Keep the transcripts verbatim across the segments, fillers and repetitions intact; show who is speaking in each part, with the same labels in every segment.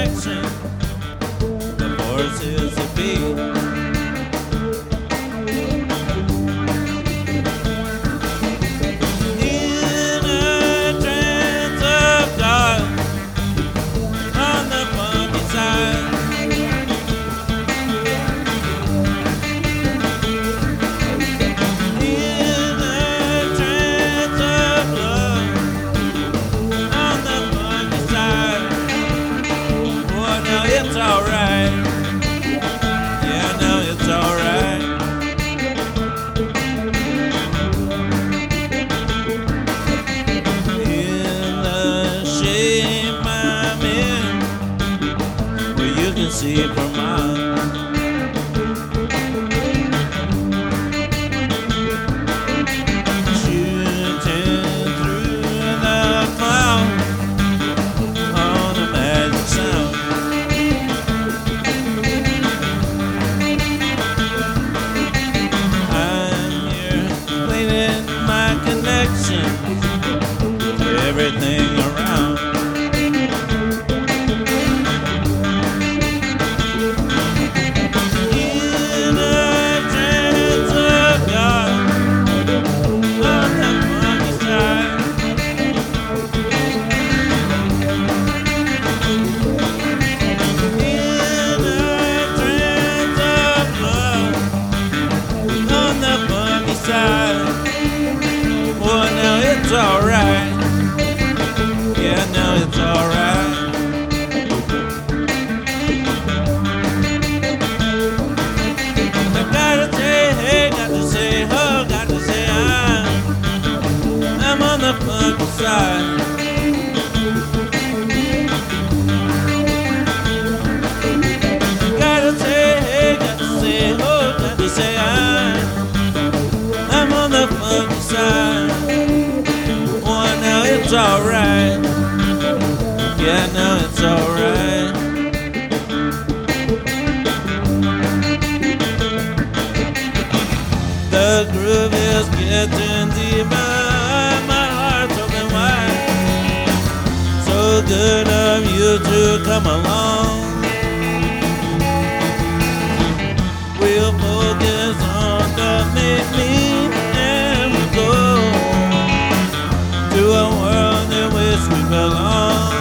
Speaker 1: connection. The force is a beat. It's alright. Yeah, no, it's alright. In the shape I'm in, where you can see it from miles. Shooting through the clouds on a magic sound. To everything around. In a trance of God on the funky side. In a trance of love on the funky side. Well, now it's alright. Yeah, now it's alright. I gotta say, hey, got to say, oh, got to say, I'm, I'm on the funky side. I gotta say, hey, got to say, oh, got to say, I'm, I'm on the funky side. It's alright. Yeah, no, it's alright. The groove is getting deeper. My heart's open wide. So good of you to come along. We'll focus on the make me and we go to a world in which we belong.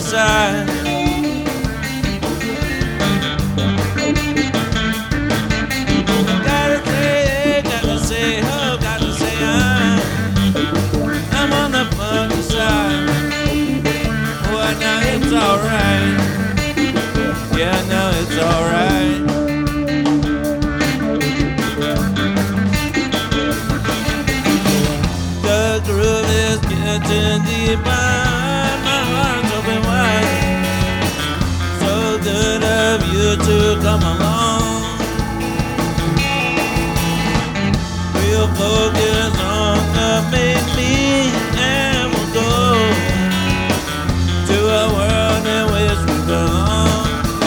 Speaker 1: side. Gotta say, gotta say, oh, gotta say I'm, I'm on the funky side. Well, now it's alright. Yeah, now it's alright. The groove is getting deeper. My heart's open wide. So good of you to come along. We'll focus on the main me, and we'll go to a world in which we belong.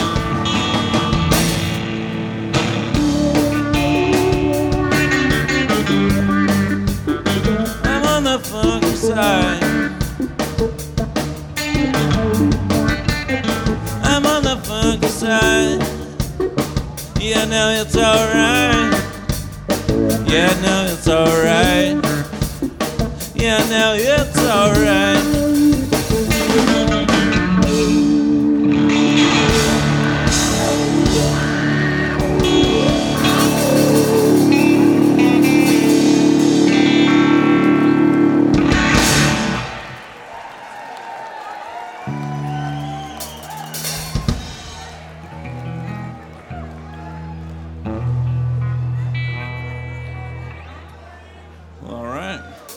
Speaker 1: I'm on the funky side. I'm on the funky side. Yeah, now it's alright. Yeah, now it's alright. Yeah, now it's alright. All right.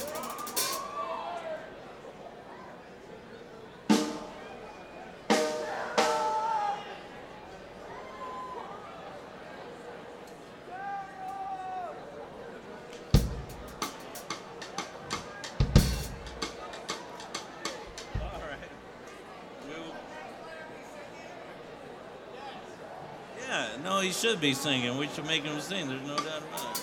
Speaker 1: Yeah, no, he should be singing. We should make him sing. There's no doubt about it.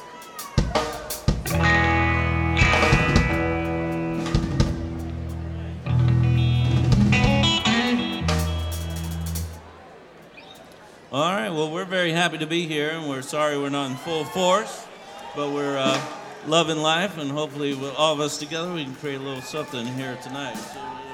Speaker 1: All right, well, we're very happy to be here, and we're sorry we're not in full force, but we're uh, loving life, and hopefully, we'll, all of us together, we can create a little something here tonight. So,